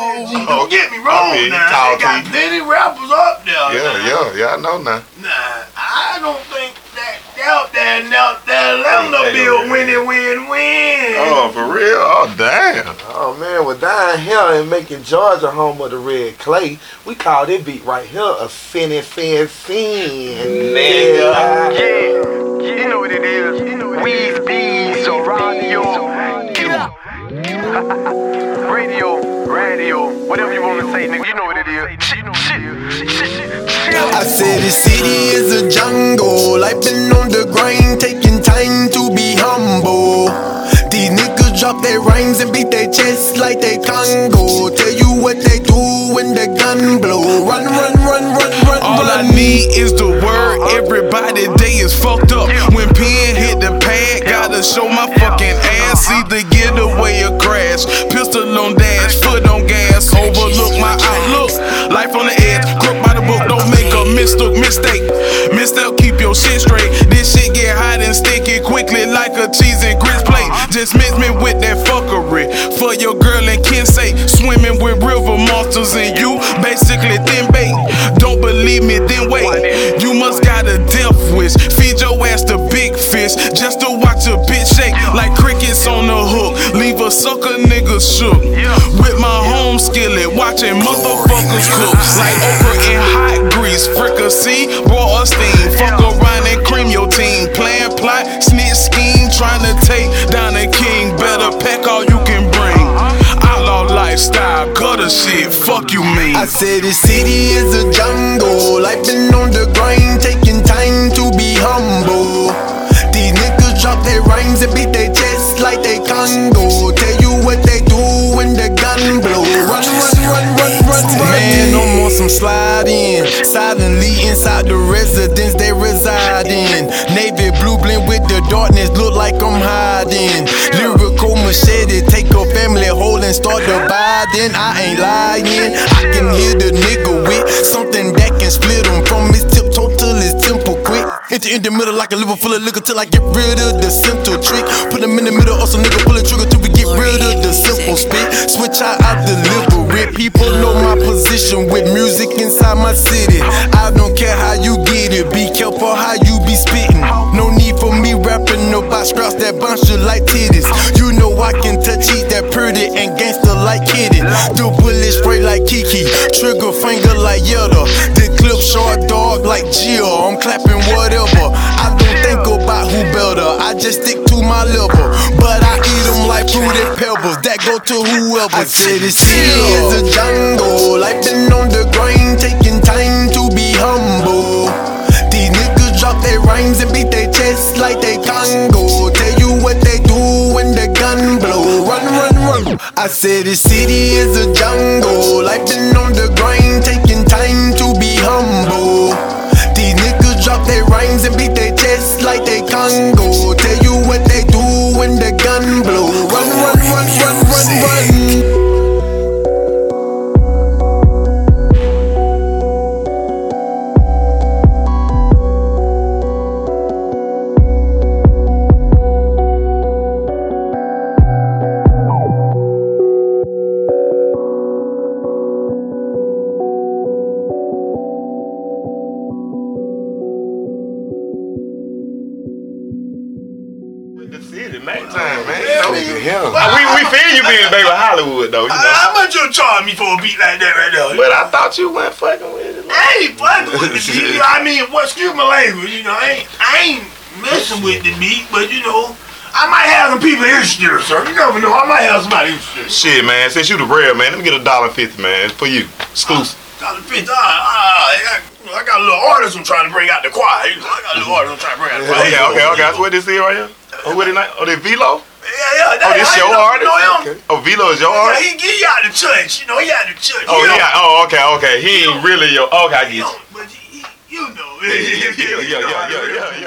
Don't get me wrong now. They got many rappers up there. Yeah, I know now. Nah, I don't think that out there and out there, let them build win. Oh, for real? Oh, damn. Oh, man, we're down here and making Georgia home of the red clay. We call this beat right here a finny fin. Yeah, you know what it is. Weez Bees or radio. Radio, whatever you want to say, nigga. You know what it is. I said the city is a jungle. I've been on the grind, taking time to be humble. These niggas drop their rhymes and beat their chests like they Congo. Tell you what they do when the gun blow. Run. All I need is the word. Everybody day is fucked up. When pen hit the pad, gotta show my fucking ass. Either get away or crash. Pistol on dash, foot on gas. Overlook my outlook. Life on the edge, crook by the book. Don't make a mistake. Misstep, keep your shit straight. This shit get hot and sticky quickly like a cheese and grits plate. Just mix me with that fuckery. For your girl and Kinsey, swimming with river monsters and you basically thin bait. Don't believe me, then wait. You must got a death wish. Feed your ass to big fish just to watch a bitch shake like crickets on the hook. Leave a sucker nigga shook. With my home skillet, watching motherfuckers cook like over in hot grease. Fricassee, raw or steam. Fuck around and cream your team. Plan, plot, snitch, scheme, trying to take down a king. Better pack all you can bring. Outlaw lifestyle, gutter shit. Fuck you mean? I said the city is a jungle. I've been on the grind, taking time to be humble. These niggas drop their rhymes and beat their chests like they Congo. Tell you what they do when the gun blow. Run. Man, I'm on some sliding. Silently inside the residence they reside in. Navy blue blend with the darkness, look like I'm hiding. Lyrical machete, take a family whole and start dividing. I ain't lying. I can hear the nigga with something that can split him from his tiptoe till his temple quick. In the middle like a liver full of liquor till I get rid of the central trick. Put him in the middle of some nigga, pull a trigger till we get rid of the simple spit. Switch out deliberate. People know my position with music inside my city. I don't care how you get it, be careful how you be spitting. No need for me rapping about scraps that bounce you like titties. You know I can touch heat that pretty and gangster like Kitty. The bullet spray like Kiki, trigger finger like Yelda. The clip short dog like Gio. I'm clapping whatever. I don't think about who better, I just stick to my level. But I eat them like fruited pebbles that go to whoever. I said the city is a jungle. I've been on the grind, taking time to be humble. These niggas drop their rhymes and beat their chests like they Congo. Tell you what they do when the gun blow. Run. I said the city is a jungle. I've been on the grind, taking time to be humble. These niggas drop their rhymes and beat their chests like they Congo. Tell you what they do when the gun blow. Run. We feel you being baby Hollywood though. You know? How much you charge me for a beat like that right there? But I thought you weren't fucking with it. I ain't fucking with the beat. I mean, excuse my language, you know, I ain't messing with the beat, but you know, I might have some people interested, sir. You never know, I might have somebody interested. Shit, man, since you the real man, let me get $1.50, man. It's for you. Exclusive. $1.50, I got a little artist I'm trying to bring out the choir. You know, I got a little artist I'm trying to bring out the choir. Okay. That's what this is right here? Oh, what is that? Oh, they Velo? Yeah. Oh, this your artist? You know him? Okay. Oh, Velo is your artist? Yeah, he out the church. You know, he out the church. Oh, yeah. Oh, okay. He ain't really your... Okay, I get you. But you know. Yeah.